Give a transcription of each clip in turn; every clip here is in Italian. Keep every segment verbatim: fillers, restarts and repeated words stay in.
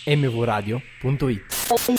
m v radio punto it.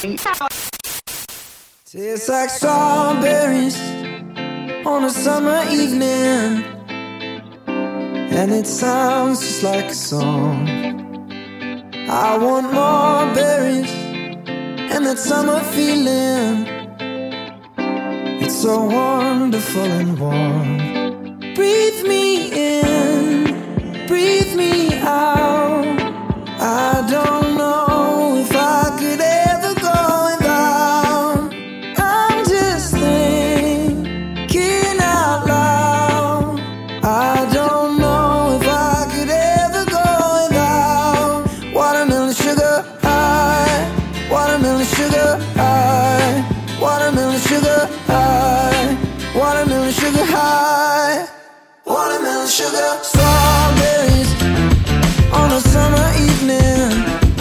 Tastes like strawberries on a summer evening, and it sounds just like a song. I want more berries and that summer feeling. It's so wonderful and warm. Breathe me in, breathe me out. I don't know if I could ever go without. I'm just thinking out loud. I don't know if I could ever go without. Watermelon sugar high, watermelon sugar high, watermelon sugar high, watermelon sugar high, watermelon sugar. Strawberries on a summer evening,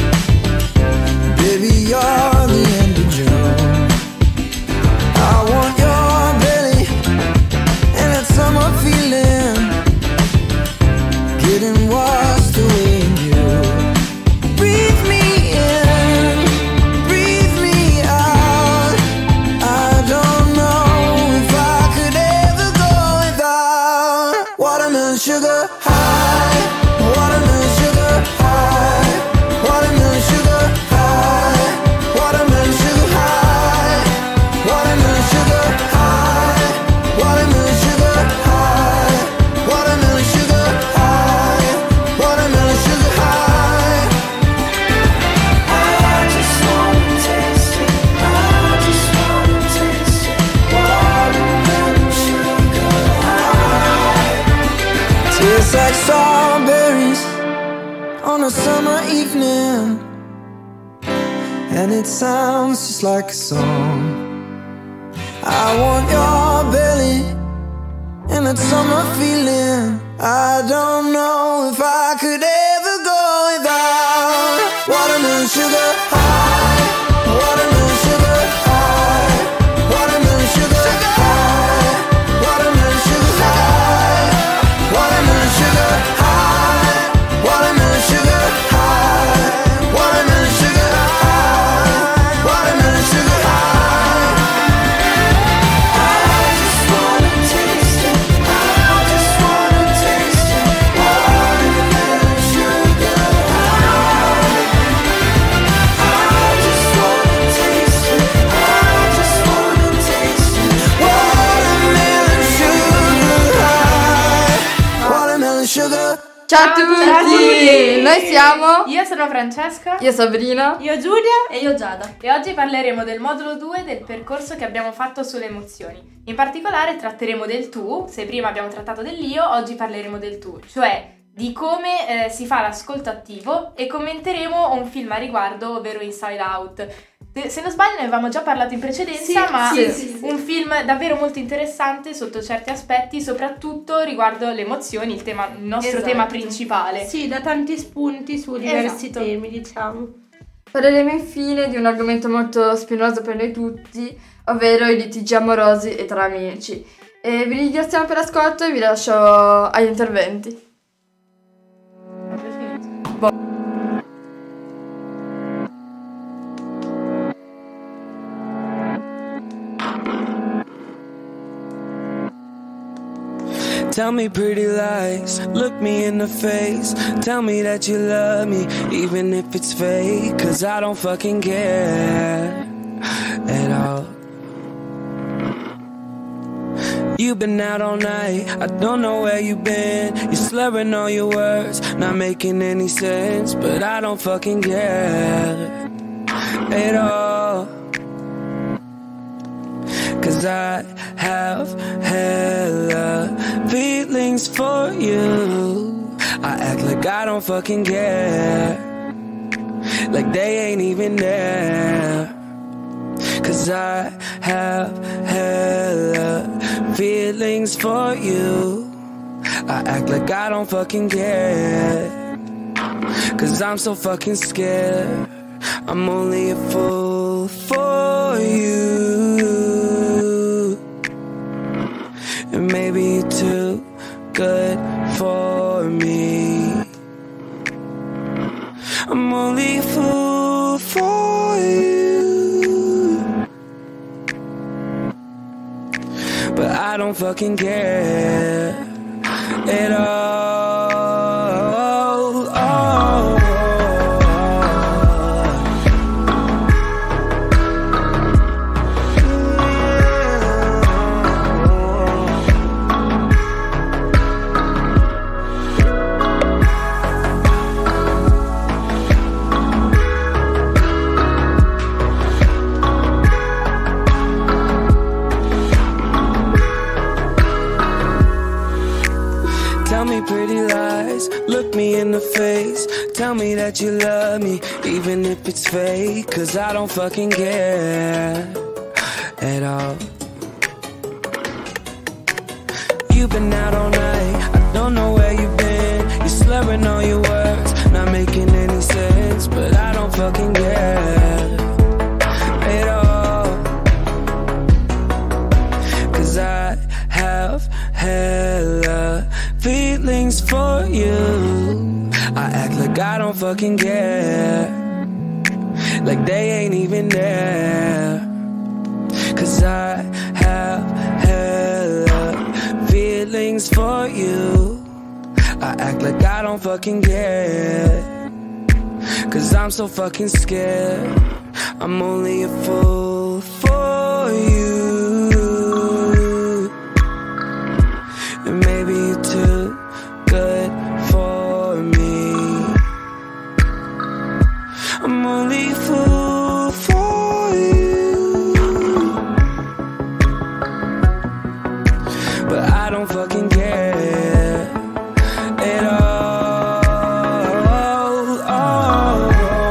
baby, you're the end of June. I want your belly and that summer feeling, getting washed away in you. Breathe me in, breathe me out. I don't know if I could ever go without. Watermelon sugar high, watermelon sugar high, watermelon sugar high, watermelon sugar high, watermelon sugar high, watermelon sugar high, watermelon sugar high, watermelon sugar high. I just wanna taste it, I just wanna taste it, watermelon sugar high. Tastes like strawberries on a summer evening, and it sounds just like a song. I want your belly and that summer feeling. I don't know if I could ever go without. Watermelon sugar high, watermelon sugar high, watermelon sugar high, watermelon sugar high, watermelon sugar high, watermelon sugar high, watermelon sugar high, watermelon sugar high. I just wanna taste it, I just wanna taste it, watermelon sugar high. I just wanna taste it, I just wanna taste it, watermelon sugar high, watermelon sugar. Ciao a tutti! Noi siamo... Io sono Francesca. Io Sabrina. Io Giulia. E io Giada. E oggi parleremo del modulo due del percorso che abbiamo fatto sulle emozioni. In particolare tratteremo del tu. Se prima abbiamo trattato dell'io, oggi parleremo del tu, cioè di come eh, si fa l'ascolto attivo, e commenteremo un film a riguardo, ovvero Inside Out. Se non sbaglio ne avevamo già parlato in precedenza, Sì, ma sì, sì, sì. un film davvero molto interessante sotto certi aspetti, soprattutto riguardo le emozioni, il, tema, il nostro Esatto. tema principale. Sì, da tanti spunti su diversi Esatto. temi, diciamo. Parleremo infine di un argomento molto spinoso per noi tutti, ovvero i litigi amorosi e tra amici. E vi ringraziamo per l'ascolto e vi lascio agli interventi. Tell me pretty lies, look me in the face. Tell me that you love me, even if it's fake. Cause I don't fucking care at all. You've been out all night, I don't know where you've been. You're slurring all your words, not making any sense. But I don't fucking care at all. Cause I have hella feelings for you. I act like I don't fucking care, like they ain't even there. Cause I have hella feelings for you. I act like I don't fucking care, cause I'm so fucking scared. I'm only a fool for you, and maybe you're too good for me. I'm only a fool don't fucking care at all. Oh. Pretty lies, look me in the face, tell me that you love me, even if it's fake, cause I don't fucking care at all. You've been out all night, I don't know where you've been, you're slurring all your words, not making any sense, but I don't fucking care at all, cause I have hella feelings for you. I act like I don't fucking care, like they ain't even there, cause I have hella feelings for you. I act like I don't fucking care, cause I'm so fucking scared. I'm only a fool for you, and maybe you're too good for me. I'm only a fool for you, but I don't fucking care at all. Oh.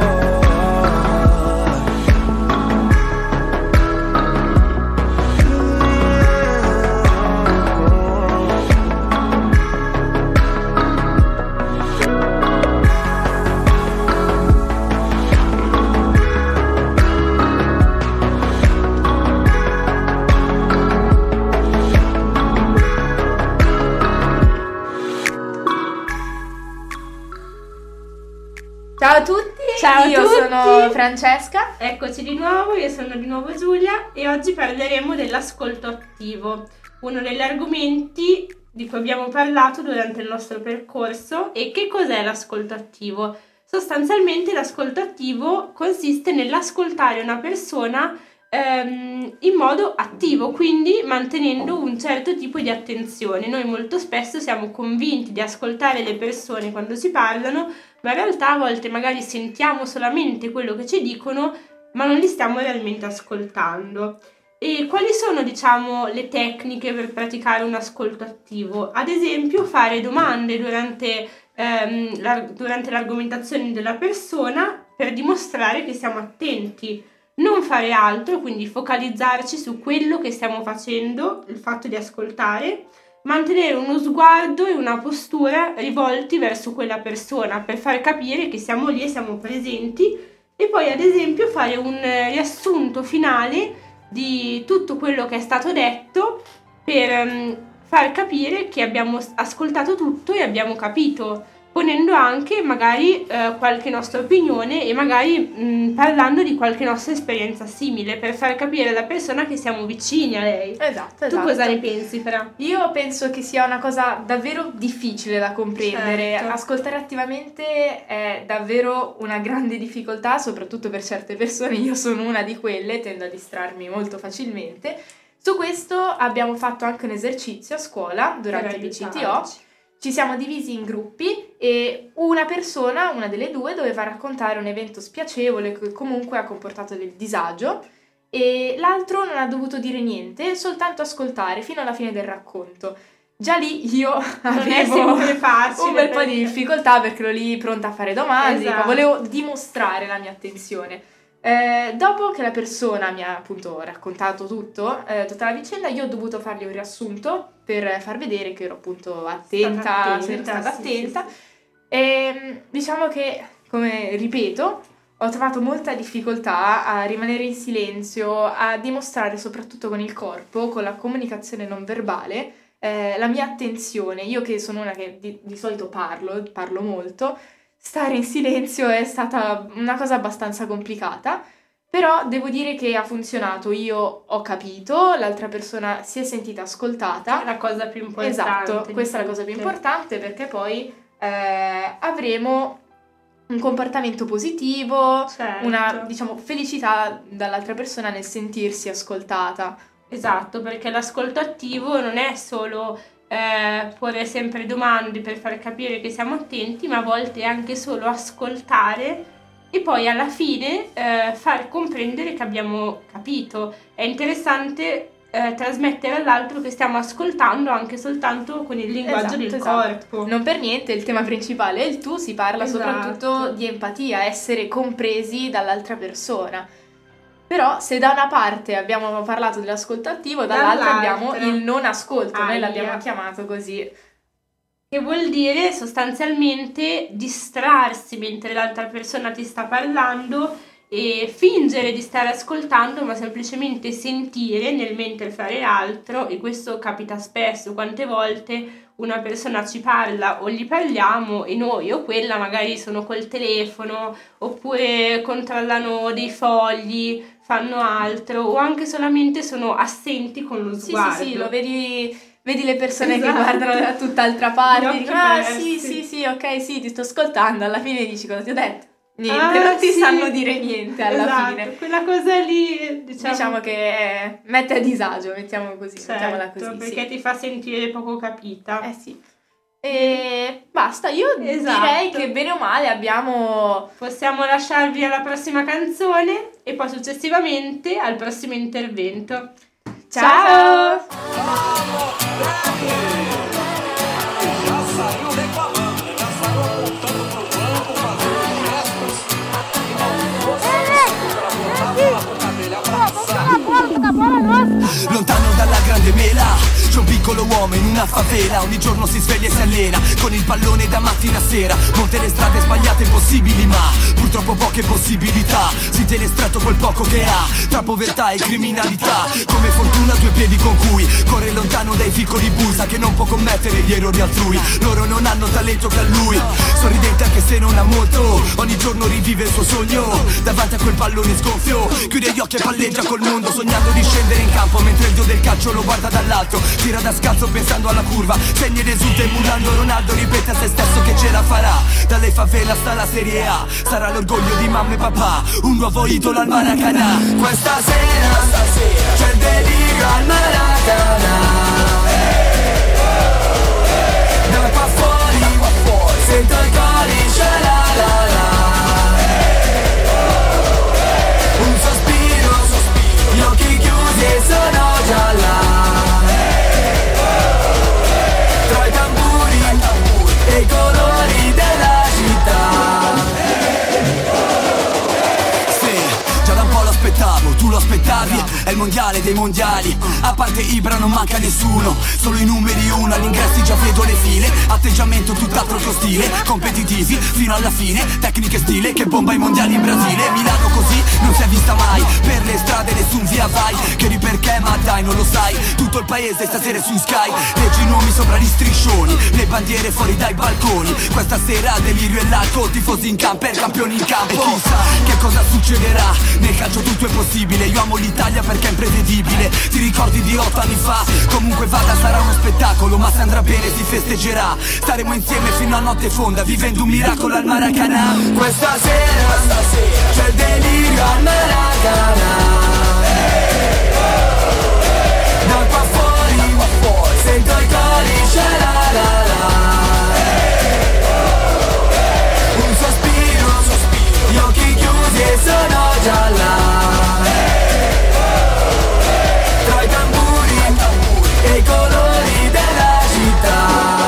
Ciao a tutti, Ciao a io tutti. sono Francesca. Eccoci di nuovo, io sono di nuovo Giulia e oggi parleremo dell'ascolto attivo, uno degli argomenti di cui abbiamo parlato durante il nostro percorso. E che cos'è l'ascolto attivo? Sostanzialmente l'ascolto attivo consiste nell'ascoltare una persona ehm, in modo attivo, quindi mantenendo un certo tipo di attenzione. Noi molto spesso siamo convinti di ascoltare le persone quando si parlano, ma in realtà a volte magari sentiamo solamente quello che ci dicono, ma non li stiamo realmente ascoltando. E quali sono, diciamo, le tecniche per praticare un ascolto attivo? Ad esempio, fare domande durante, ehm, la, durante l'argomentazione della persona per dimostrare che siamo attenti. Non fare altro, quindi focalizzarci su quello che stiamo facendo, il fatto di ascoltare. Mantenere uno sguardo e una postura rivolti verso quella persona per far capire che siamo lì e siamo presenti, e poi ad esempio fare un riassunto finale di tutto quello che è stato detto per um, far capire che abbiamo ascoltato tutto e abbiamo capito, ponendo anche magari uh, qualche nostra opinione e magari mh, parlando di qualche nostra esperienza simile per far capire alla persona che siamo vicini a lei. Esatto, esatto. Tu cosa ne pensi, Fra? Io penso che sia una cosa davvero difficile da comprendere. Certo. Ascoltare attivamente è davvero una grande difficoltà, soprattutto per certe persone. Io sono una di quelle, tendo a distrarmi molto facilmente. Su questo abbiamo fatto anche un esercizio a scuola durante il P C T O. Ci siamo divisi in gruppi e una persona, una delle due, doveva raccontare un evento spiacevole che comunque ha comportato del disagio, e l'altro non ha dovuto dire niente, soltanto ascoltare fino alla fine del racconto. Già lì io avevo facile, un bel po' perché... di difficoltà perché ero lì pronta a fare domande, Esatto. ma volevo dimostrare la mia attenzione. Eh, dopo che la persona mi ha appunto raccontato tutto, eh, tutta la vicenda, io ho dovuto fargli un riassunto per far vedere che ero appunto attenta, Stata attenta, sono stata sì, attenta. sì, sì. E diciamo che, come ripeto, ho trovato molta difficoltà a rimanere in silenzio, a dimostrare soprattutto con il corpo, con la comunicazione non verbale, eh, la mia attenzione. Io che sono una che di, di solito parlo, parlo molto, stare in silenzio è stata una cosa abbastanza complicata, Però devo dire che ha funzionato, io ho capito, l'altra persona si è sentita ascoltata. È la cosa più importante. Esatto, questa è la cosa più importante, perché poi eh, avremo un comportamento positivo, Certo. una, diciamo, felicità dall'altra persona nel sentirsi ascoltata. Esatto, perché l'ascolto attivo non è solo eh, porre sempre domande per far capire che siamo attenti, ma a volte è anche solo ascoltare e poi alla fine eh, far comprendere che abbiamo capito. È interessante eh, trasmettere all'altro che stiamo ascoltando anche soltanto con il linguaggio Esatto, del esatto. corpo. Non per niente il tema principale è il tu, si parla Esatto. soprattutto di empatia, essere compresi dall'altra persona. Però se da una parte abbiamo parlato dell'ascolto attivo, dall'altra abbiamo Dall'altra. il non ascolto, noi Aia. l'abbiamo chiamato così. Che vuol dire sostanzialmente distrarsi mentre l'altra persona ti sta parlando e fingere di stare ascoltando, ma semplicemente sentire nel mentre fare altro. E questo capita spesso. Quante volte una persona ci parla o gli parliamo e noi o quella magari sono col telefono oppure controllano dei fogli, fanno altro o anche solamente sono assenti con lo Sì, sguardo. sì, sì, lo vedi... Vedi le persone Esatto. che guardano da tutt'altra parte, Gli dicono, occhi ah persi. sì, sì, sì, ok, sì, ti sto ascoltando, alla fine dici cosa ti ho detto? Niente, Ah, non ti sì. sanno dire niente alla Esatto, fine. quella cosa lì diciamo, Diciamo che eh, mette a disagio, mettiamo così, mettiamola certo, così. perché sì. ti fa sentire poco capita. Eh sì. E basta, io Esatto. direi che bene o male abbiamo... Possiamo lasciarvi alla prossima canzone e poi successivamente al prossimo intervento. Ciao! Lontano dalla grande mela c'è un piccolo uomo in una favela. Ogni giorno si sveglia e si allena con il pallone da mattina a sera. Molte le strade sbagliate possibili, ma purtroppo poche possibilità. Si tiene stretto quel poco che ha tra povertà e criminalità. Come fortuna due piedi con cui corre lontano dai piccoli bui. Sa che non può commettere gli errori altrui. Loro non hanno talento che ha lui. Sorridente anche se non ha molto. Ogni giorno rivive il suo sogno davanti a quel pallone sgonfio. Chiude gli occhi e palleggia col mondo, sognando di scendere in campo mentre il dio del calcio lo guarda dall'alto. Tira da scalzo pensando alla curva, segna ed esulta emulando Ronaldo. Ripete a se stesso che ce la farà. Dalle favela sta la Serie A, sarà l'orgoglio di mamma e papà. Un nuovo idolo al Maracanã. Questa sera, stasera c'è il delirio al Maracanã. Da qua fuori, sento il corice la la la. Un sospiro, gli occhi chiusi e sono già là. Tra i tamburi e i colori della città. Sì, già da un po' lo aspettavo, tu lo aspettavi. È il mondiale dei mondiali. A parte Ibra non manca nessuno, solo i numeri uno. All'ingresso già vedo le file. Atteggiamento tutt'altro che ostile. Competitivi fino alla fine. Tecniche e stile che bomba i mondiali in Brasile. Milano così non si è vista mai. Per le strade nessun via vai. Chiedi perché ma dai non lo sai. Tutto il paese stasera è su Sky. Leggi i nomi sopra gli striscioni, le bandiere fuori dai balconi. Questa sera delirio e l'alcol, tifosi in camper, campioni in campo. E chissà che cosa succederà. Nel calcio tutto è possibile. Io amo l'Italia perché è imprevedibile. Ti ricordi di otto anni fa? Comunque vada sarà uno spettacolo, ma se andrà bene si festeggerà. Staremo insieme fino a notte fonda, vivendo un miracolo al Maracanã. Questa sera, stasera c'è il delirio al Maracanã. Da qua fuori, sento il corice la la la. Un sospiro, gli occhi chiusi e sono già là. Tra i tamburi e i colori della città.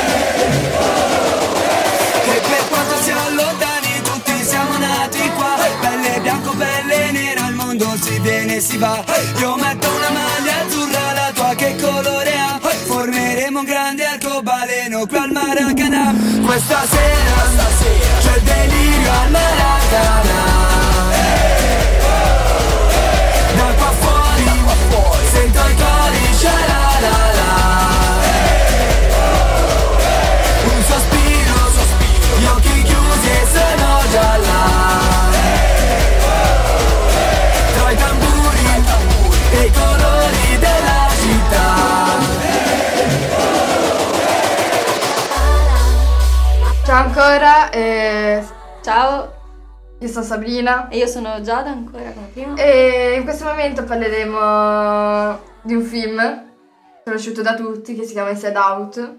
E per quanto siamo lontani tutti siamo nati qua. Pelle bianco, pelle nera, il mondo si viene e si va. Io metto una maglia azzurra, la tua che colore ha? Formeremo un grande arcobaleno qui al Maracanã. Questa sera, stasera c'è il delirio al Maracanã. Da qua fuori, sento il corice la la la. Un sospiro, gli occhi chiusi e sono già là. Ciao ancora, e... Ciao, io sono Sabrina e io sono Giada ancora come prima. e in questo momento parleremo di un film conosciuto da tutti che si chiama Inside Out,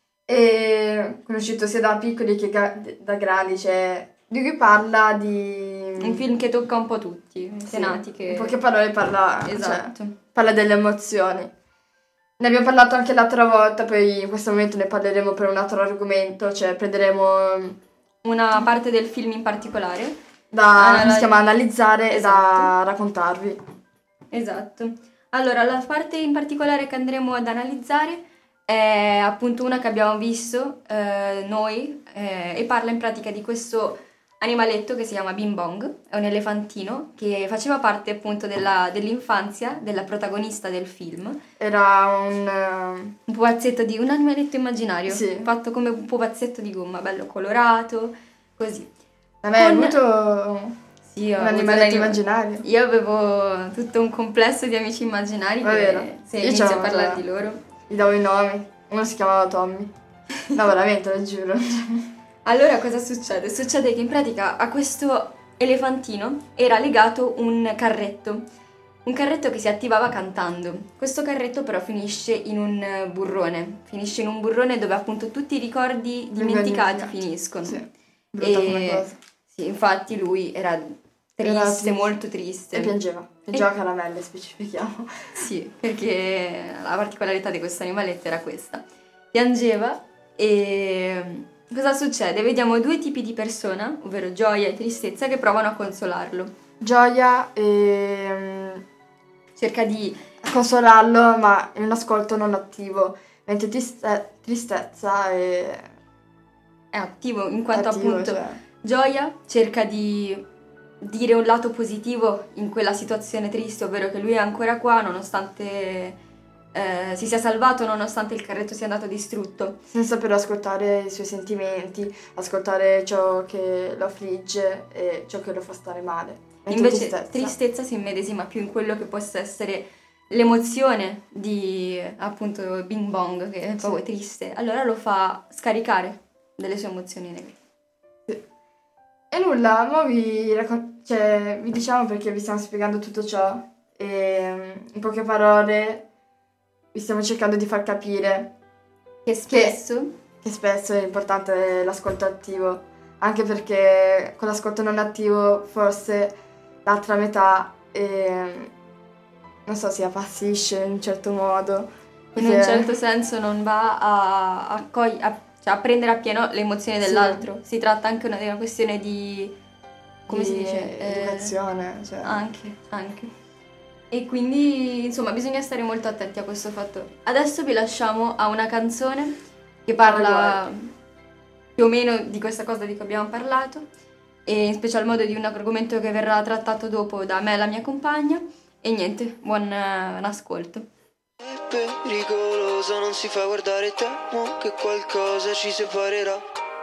e conosciuto sia da piccoli che ga- da grandi, cioè di cui parla di... Un film che tocca un po' tutti, Sì, tematiche. in poche parole parla, Esatto. cioè, parla delle emozioni. Ne abbiamo parlato anche l'altra volta, poi in questo momento ne parleremo per un altro argomento, cioè prenderemo Una parte del film in particolare. da, Anal- come si chiama, analizzare e da Esatto. raccontarvi. Esatto. Allora, la parte in particolare che andremo ad analizzare è appunto una che abbiamo visto eh, noi eh, e parla in pratica di questo animaletto che si chiama Bing Bong, è un elefantino che faceva parte appunto della- dell'infanzia della protagonista del film. Era un... eh, Un pupazzetto di un animaletto immaginario, Sì. fatto come un pupazzetto di gomma, bello colorato, così. Da me è Con- avuto Sì, ho un avuto animaletto un anim- immaginario. Io avevo tutto un complesso di amici immaginari È che vero. se Io inizio a c'avevo parlare già- di loro. Gli davo i nomi. Uno si chiamava Tommy. No, veramente, lo giuro. Allora cosa succede? Succede che in pratica a questo elefantino era legato un carretto, un carretto che si attivava cantando. Questo carretto però finisce in un eh, burrone, finisce in un burrone dove appunto tutti i ricordi dimenticati dimenticati. finiscono. Sì, brutta come cosa. Sì, infatti lui era triste, Era triste. molto triste. E piangeva. Piangeva caramelle, specifichiamo. Sì, perché la particolarità di questo animaletto era questa. Piangeva e cosa succede? Vediamo due tipi di persona, ovvero gioia e tristezza, che provano a consolarlo. Gioia e... Cerca di... consolarlo, ma in un ascolto non attivo. Mentre triste- tristezza è... è attivo, in quanto attivo, appunto cioè. gioia cerca di dire un lato positivo in quella situazione triste, ovvero che lui è ancora qua nonostante eh, si sia salvato, nonostante il carretto sia andato distrutto. Senza però ascoltare i suoi sentimenti, ascoltare ciò che lo affligge e ciò che lo fa stare male. Mentre Invece tristezza, tristezza si immedesima più in quello che possa essere l'emozione di appunto Bing Bong, che è proprio triste, allora lo fa scaricare delle sue emozioni negative. E nulla, mo vi, raccon- cioè, vi diciamo perché vi stiamo spiegando tutto ciò e in poche parole vi stiamo cercando di far capire Che spesso che spesso è importante l'ascolto attivo, anche perché con l'ascolto non attivo forse l'altra metà eh, non so, si appassisce in un certo modo. in un perché- certo senso non va a, a, coi- a- cioè a prendere appieno le emozioni Sì. dell'altro. Si tratta anche una- di una questione di... come si di dice? Eh, educazione, cioè. Anche, anche. E quindi, insomma, bisogna stare molto attenti a questo fatto. Adesso vi lasciamo a una canzone che parla più o meno di questa cosa di cui abbiamo parlato, e in special modo di un argomento che verrà trattato dopo da me e la mia compagna. E niente, buon eh, ascolto. È pericolosa, non si fa guardare, temo che qualcosa ci separerà.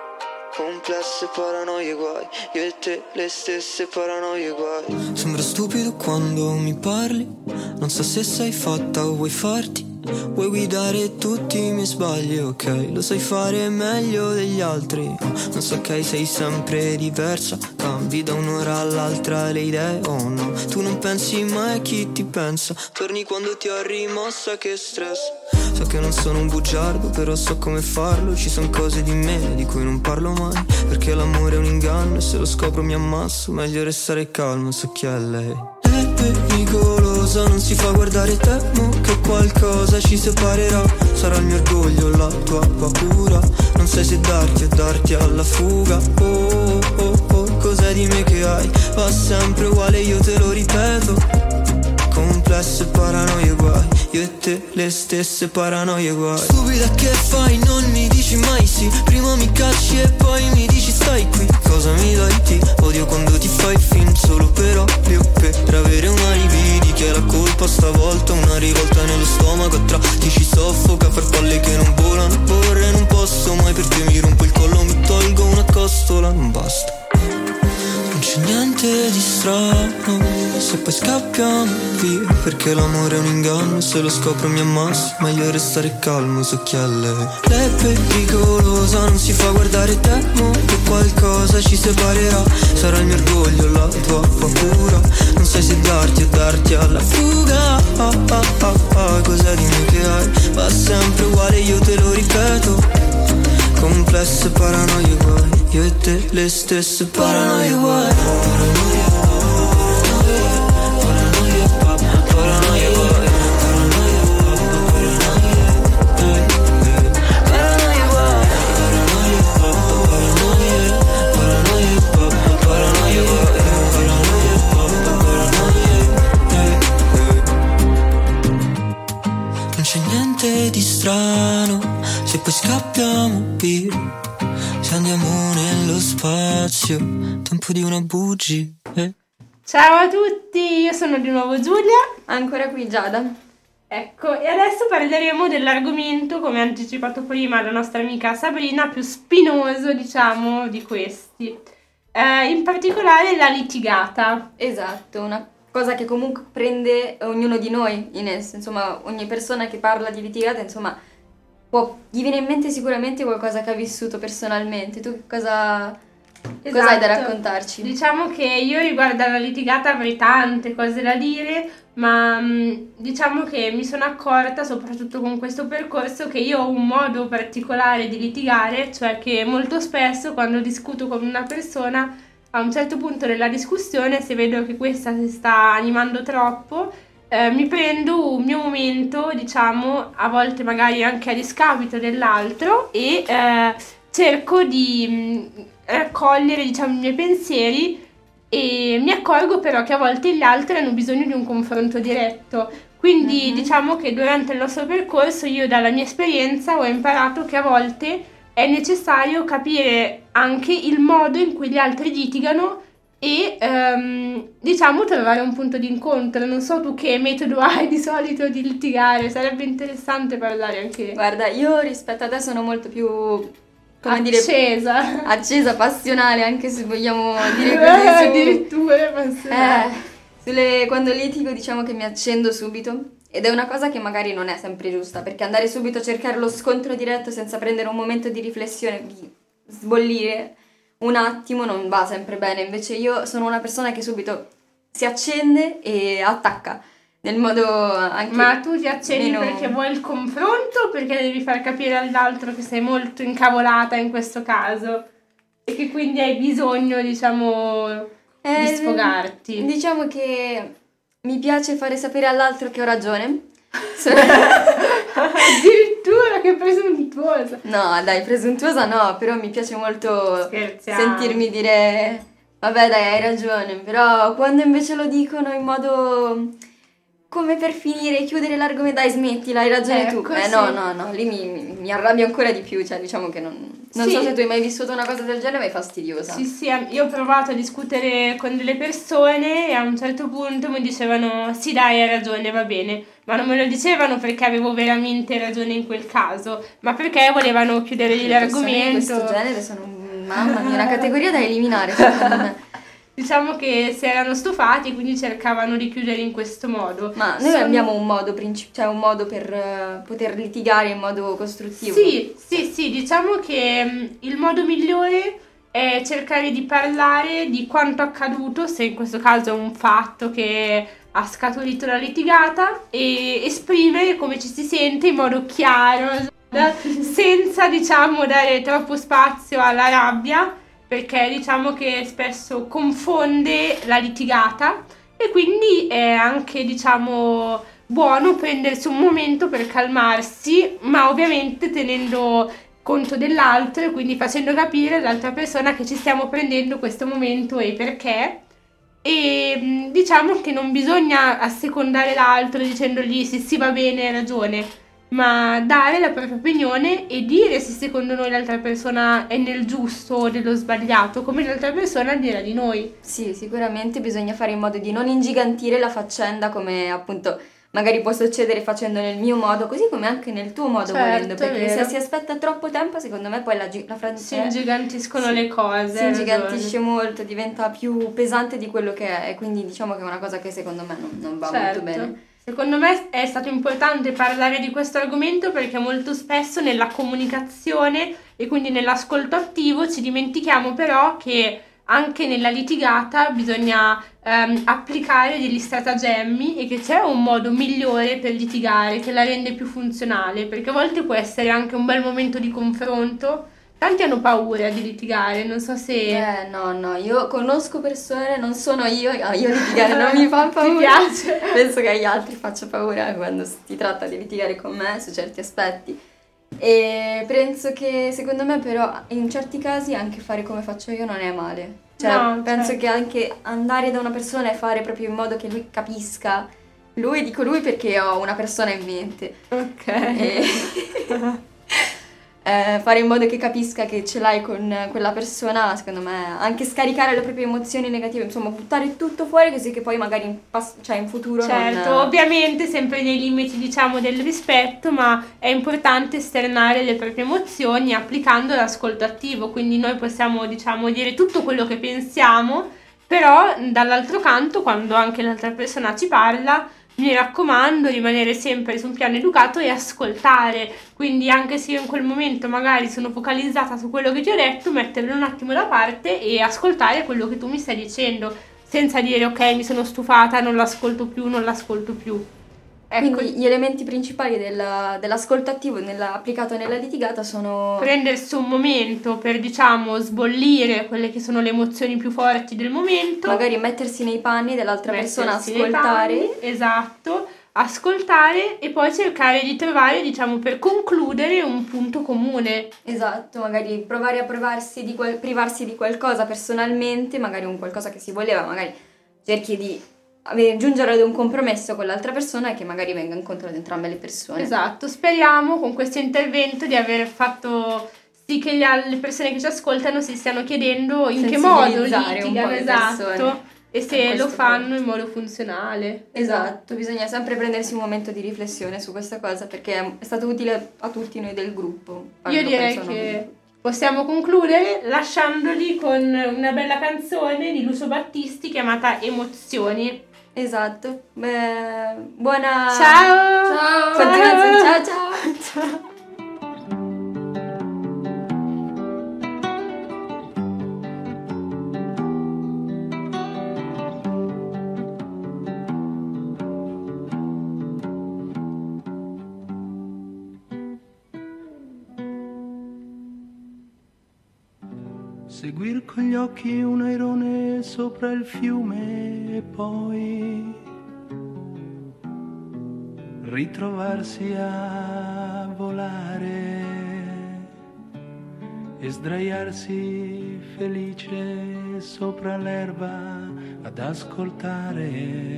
Complesse paranoie guai, io e te le stesse paranoie guai. Sembra stupido quando mi parli, non so se sei fatta o vuoi farti. Vuoi guidare tutti i miei sbagli, ok, lo sai fare meglio degli altri. Non so che sei sempre diversa, cambi da un'ora all'altra le idee, oh no. Tu non pensi mai a chi ti pensa, torni quando ti ho rimossa, che stress. So che non sono un bugiardo, però so come farlo. Ci sono cose di me di cui non parlo mai, perché l'amore è un inganno e se lo scopro mi ammasso. Meglio restare calmo, so chi è lei. È pericolosa, non si fa guardare, temo che qualcosa ci separerà. Sarà il mio orgoglio, la tua paura. Non sai se darti o darti alla fuga. Oh, oh, oh, cos'è di me che hai? Va sempre uguale, io te lo ripeto. Complesse paranoie guai, io e te le stesse paranoie guai. Stupida che fai, non mi dici mai sì. Prima mi cacci e poi mi dici stai qui. Cosa mi dai ti? Odio quando ti fai film solo per ovvio, per avere una lividi. Che è la colpa stavolta, una rivolta nello stomaco. A tratti ci soffoca, farfalle che non volano. Vorrei, non posso mai, perché mi rompo il collo, mi tolgo una costola, non basta. Non c'è niente niente di strano se poi scappiamo via, perché l'amore è un inganno, se lo scopro mi ammazzo, meglio restare calmo, so chi è lei. Lei è pericolosa, non si fa guardare, temo che qualcosa ci separerà, sarà il mio orgoglio, la tua paura, non sai se darti o darti alla fuga. Ah, ah, ah, ah, cos'è di me che hai? Va sempre uguale, io te lo ripeto, complesse paranoie guai, io e te le stesse paranoie guai. Paranoia, paranoia, paranoia, paranoia guai, paranoia, paranoia, paranoia guai, paranoia, paranoia, paranoia guai, paranoia. Non c'è niente di strano se poi scappiamo via, se andiamo nello spazio, tempo di una bugia. Eh? Ciao a tutti, io sono di nuovo Giulia. Ancora qui Giada. Ecco, e adesso parleremo dell'argomento, come ha anticipato prima la nostra amica Sabrina, più spinoso, diciamo, di questi. Eh, in particolare la litigata. Esatto, una cosa che comunque prende ognuno di noi in esso, insomma, ogni persona che parla di litigata, insomma, può, gli viene in mente sicuramente qualcosa che ha vissuto personalmente. Tu cosa, Esatto. cosa hai da raccontarci? Diciamo che io riguardo alla litigata avrei tante cose da dire, ma mh, diciamo che mi sono accorta, soprattutto con questo percorso, che io ho un modo particolare di litigare, cioè che molto spesso quando discuto con una persona, a un certo punto della discussione, se vedo che questa si sta animando troppo, Eh, mi prendo un mio momento, diciamo, a volte magari anche a discapito dell'altro, e eh, cerco di mh, raccogliere, diciamo, i miei pensieri, e mi accorgo però che a volte gli altri hanno bisogno di un confronto diretto. Quindi mm-hmm. diciamo che durante il nostro percorso io, dalla mia esperienza, ho imparato che a volte è necessario capire anche il modo in cui gli altri litigano e um, diciamo trovare un punto di incontro. Non so tu che metodo hai di solito di litigare, sarebbe interessante parlare anche. Guarda, io rispetto a te sono molto più, come accesa. dire, accesa, passionale, anche se vogliamo dire così. Su, addirittura passionale. Eh, sulle, quando litigo diciamo che mi accendo subito, ed è una cosa che magari non è sempre giusta, perché andare subito a cercare lo scontro diretto senza prendere un momento di riflessione, di sbollire un attimo, non va sempre bene. Invece io sono una persona che subito si accende e attacca nel modo anche. Ma tu ti accendi meno... perché vuoi il confronto o perché devi far capire all'altro che sei molto incavolata in questo caso e che quindi hai bisogno, diciamo, eh, di sfogarti? Diciamo che mi piace fare sapere all'altro che ho ragione. Addirittura, che presuntuosa. No, dai, presuntuosa no, però mi piace molto Scherziamo. sentirmi dire vabbè dai, hai ragione. Però quando invece lo dicono in modo come per finire, chiudere l'argomento, dai smettila, hai ragione ecco, tu. Eh sì. no, no, no, lì mi, mi, mi arrabbio ancora di più, cioè diciamo che non... Non sì. so se tu hai mai vissuto una cosa del genere, ma è fastidiosa. Sì, sì, io ho provato a discutere con delle persone e a un certo punto mi dicevano sì dai, hai ragione, va bene, ma non me lo dicevano perché avevo veramente ragione in quel caso, ma perché volevano chiudere Le l'argomento. di questo genere sono, mamma mia, una categoria da eliminare secondo me. Diciamo che si erano stufati, quindi cercavano di chiudere in questo modo. Ma noi Sono... abbiamo un modo princip- cioè un modo per uh, poter litigare in modo costruttivo. Sì, sì, sì, diciamo che mh, il modo migliore è cercare di parlare di quanto accaduto, se in questo caso è un fatto che ha scaturito la litigata, e esprimere come ci si sente in modo chiaro, senza, diciamo, dare troppo spazio alla rabbia, perché diciamo che spesso confonde la litigata e quindi è anche, diciamo, buono prendersi un momento per calmarsi, ma ovviamente tenendo conto dell'altro e quindi facendo capire all'altra persona che ci stiamo prendendo questo momento e perché. E diciamo che non bisogna assecondare l'altro dicendogli sì sì va bene, hai ragione, ma dare la propria opinione e dire se secondo noi l'altra persona è nel giusto o nello sbagliato, come l'altra persona dirà di noi. Sì, sicuramente bisogna fare in modo di non ingigantire la faccenda, come appunto magari può succedere facendo nel mio modo, così come anche nel tuo modo, certo, volendo, perché vero. se si aspetta troppo tempo, secondo me poi la, gi- la frase Si ingigantiscono si- le cose. si hai ingigantisce ragione. molto, diventa più pesante di quello che è, e quindi diciamo che è una cosa che secondo me non, non va Certo. molto bene. Secondo me è stato importante parlare di questo argomento perché molto spesso nella comunicazione e quindi nell'ascolto attivo ci dimentichiamo però che anche nella litigata bisogna ehm, applicare degli stratagemmi e che c'è un modo migliore per litigare che la rende più funzionale, perché a volte può essere anche un bel momento di confronto. Tanti hanno paura di litigare, non so se... Eh no, no, io conosco persone, non sono io, io litigare non mi fa paura. Ti piace? Penso che agli altri faccia paura quando si tratta di litigare con me su certi aspetti. E penso che secondo me però in certi casi anche fare come faccio io non è male. Cioè No, penso certo. che anche andare da una persona e fare proprio in modo che lui capisca. Lui, dico lui perché ho una persona in mente. Ok. E eh, fare in modo che capisca che ce l'hai con quella persona, secondo me, anche scaricare le proprie emozioni negative, insomma, buttare tutto fuori così che poi magari in, pass- cioè in futuro Certo, non... ovviamente sempre nei limiti diciamo del rispetto, ma è importante esternare le proprie emozioni applicando l'ascolto attivo, quindi noi possiamo diciamo dire tutto quello che pensiamo, però dall'altro canto quando anche l'altra persona ci parla mi raccomando rimanere sempre su un piano educato e ascoltare, quindi anche se io in quel momento magari sono focalizzata su quello che ti ho detto, metterlo un attimo da parte e ascoltare quello che tu mi stai dicendo, senza dire ok mi sono stufata, non l'ascolto più, non l'ascolto più. Ecco, Quindi gli elementi principali della- dell'ascolto attivo nella- applicato nella litigata sono... prendersi un momento per diciamo sbollire quelle che sono le emozioni più forti del momento, magari mettersi nei panni dell'altra persona, mettersi nei ascoltare. panni, esatto, ascoltare e poi cercare di trovare, diciamo, per concludere un punto comune. Esatto, magari provare a provarsi di qual- privarsi di qualcosa personalmente, magari un qualcosa che si voleva, magari cerchi di ave- giungere ad un compromesso con l'altra persona e che magari venga incontro ad entrambe le persone. Esatto, speriamo con questo intervento di aver fatto sì che gli al- le persone che ci ascoltano si stiano chiedendo in che modo Sensibilizzare un po' litigano, le esatto, persone e a se questo lo fanno punto. in modo funzionale. Esatto, bisogna sempre prendersi un momento di riflessione su questa cosa perché è stato utile a tutti noi del gruppo. Io Parlo, direi penso, non- che possiamo concludere lasciandoli con una bella canzone di Lucio Battisti chiamata Emozioni. Esatto, beh, buona... Ciao! Ciao! Continuazione, ciao ciao! Ciao! Seguir con gli occhi un airone sopra il fiume e poi ritrovarsi a volare e sdraiarsi felice sopra l'erba ad ascoltare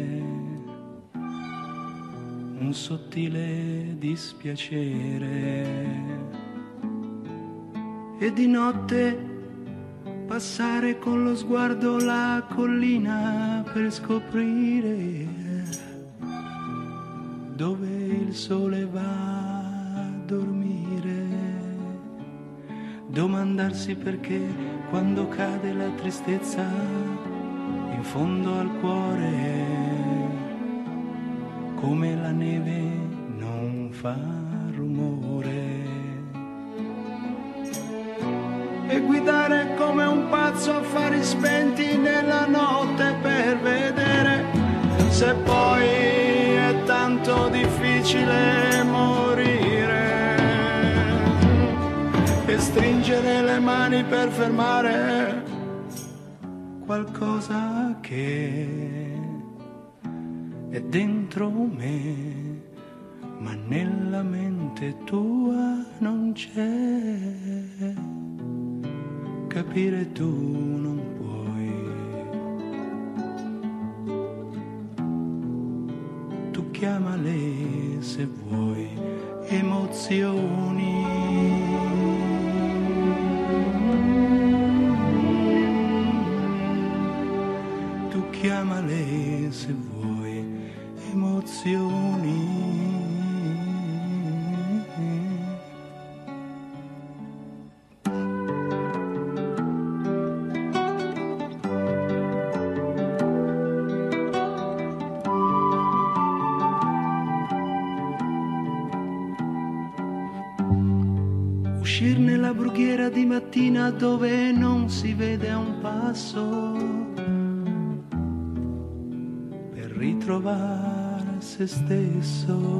un sottile dispiacere e di notte passare con lo sguardo la collina per scoprire dove il sole va a dormire, domandarsi perché quando cade la tristezza in fondo al cuore, come la neve non fa rumore. E guidare come un pazzo affari spenti nella notte per vedere se poi è tanto difficile morire e stringere le mani per fermare qualcosa che è dentro me ma nella mente tua non c'è. Capire tu non puoi, tu chiamale se vuoi emozioni. Tu chiamale se vuoi emozioni. emozioni. Uscir nella brughiera di mattina dove non si vede a un passo, per ritrovare se stesso,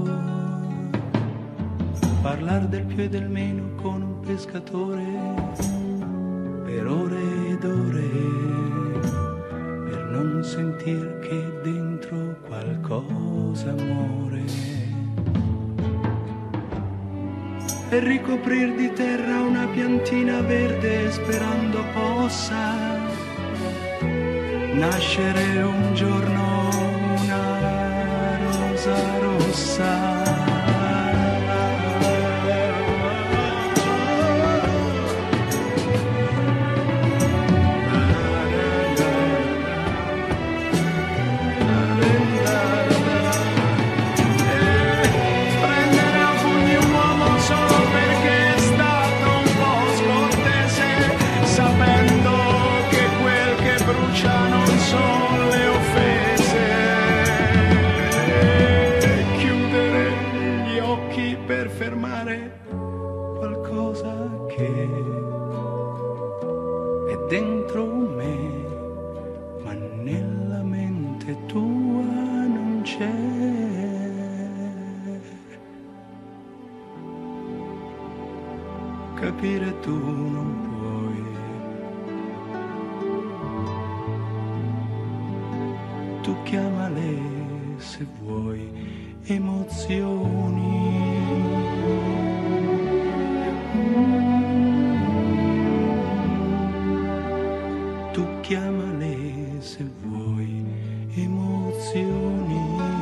parlare del più e del meno con un pescatore per ore ed ore, per non sentir che dentro qualcosa muore. E ricoprir di terra una piantina verde sperando possa nascere un giorno una rosa rossa. Dentro me, ma nella mente tua non c'è. Capire tu non puoi. Tu chiamale se vuoi emozioni. Chiamale se vuoi emozioni.